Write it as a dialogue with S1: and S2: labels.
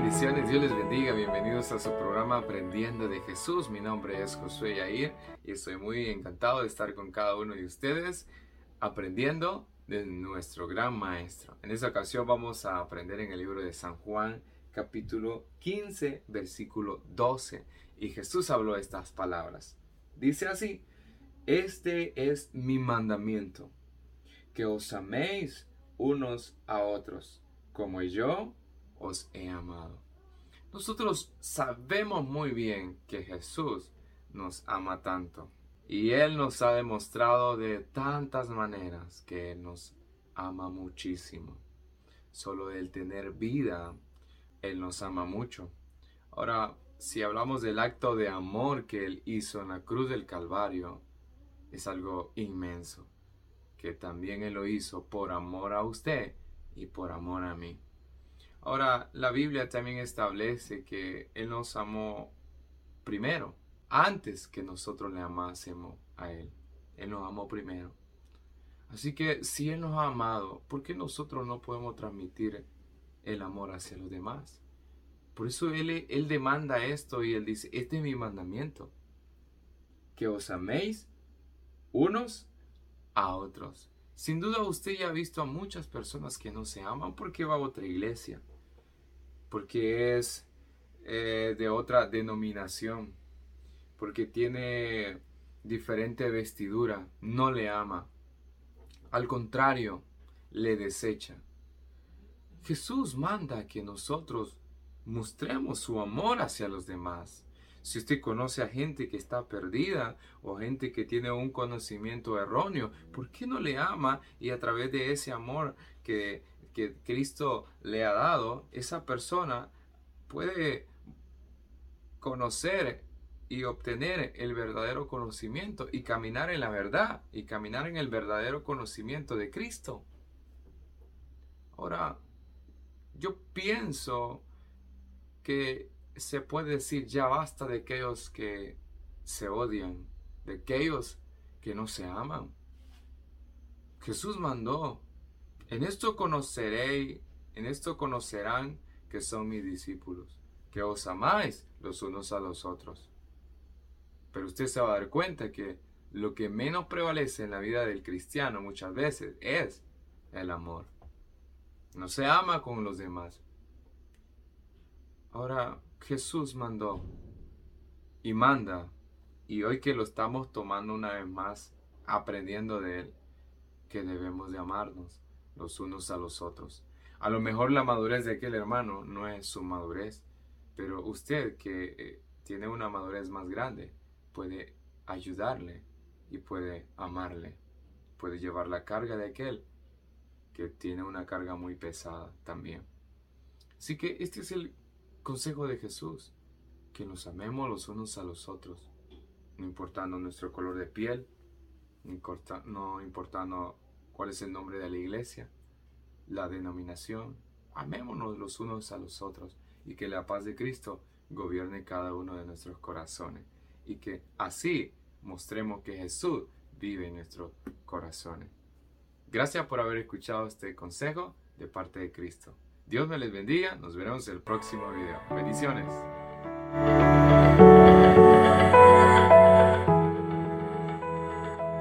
S1: Bendiciones, Dios les bendiga, bienvenidos a su programa Aprendiendo de Jesús. Mi nombre es Josué Yair y estoy muy encantado de estar con cada uno de ustedes aprendiendo de nuestro gran maestro. En esta ocasión vamos a aprender en el libro de San Juan, capítulo 15, versículo 12. Y Jesús habló estas palabras. Dice así: este es mi mandamiento, que os améis unos a otros, como yo os he amado. Nosotros sabemos muy bien que Jesús nos ama tanto. Y Él nos ha demostrado de tantas maneras que Él nos ama muchísimo. Solo del tener vida, Él nos ama mucho. Ahora, si hablamos del acto de amor que Él hizo en la cruz del Calvario, es algo inmenso. Que también Él lo hizo por amor a usted y por amor a mí. Ahora, la Biblia también establece que Él nos amó primero, antes que nosotros le amásemos a Él. Él nos amó primero. Así que si Él nos ha amado, ¿por qué nosotros no podemos transmitir el amor hacia los demás? Por eso Él demanda esto y Él dice: este es mi mandamiento, que os améis unos a otros. Sin duda usted ya ha visto a muchas personas que no se aman porque va a otra iglesia, porque es de otra denominación, porque tiene diferente vestidura, no le ama. Al contrario, le desecha. Jesús manda que nosotros mostremos su amor hacia los demás. Si usted conoce a gente que está perdida o gente que tiene un conocimiento erróneo, ¿por qué no le ama? Y a través de ese amor que Cristo le ha dado, esa persona puede conocer y obtener el verdadero conocimiento y caminar en la verdad y caminar en el verdadero conocimiento de Cristo. Ahora, yo pienso que se puede decir ya basta de aquellos que se odian, de aquellos que no se aman. Jesús mandó: en esto conoceréis, en esto conocerán que son mis discípulos, que os amáis los unos a los otros. Pero usted se va a dar cuenta que lo que menos prevalece en la vida del cristiano muchas veces es el amor. No se ama con los demás. Ahora, Jesús mandó y manda, y hoy que lo estamos tomando una vez más, aprendiendo de Él, que debemos de amarnos los unos a los otros. A lo mejor la madurez de aquel hermano no es su madurez, pero usted que tiene una madurez más grande puede ayudarle y puede amarle, puede llevar la carga de aquel que tiene una carga muy pesada también. Así que este es el consejo de Jesús, que nos amemos los unos a los otros, no importando nuestro color de piel, no importando cuál es el nombre de la iglesia, la denominación. Amémonos los unos a los otros y que la paz de Cristo gobierne cada uno de nuestros corazones y que así mostremos que Jesús vive en nuestros corazones. Gracias por haber escuchado este consejo de parte de Cristo. Dios me les bendiga. Nos veremos en el próximo video. Bendiciones.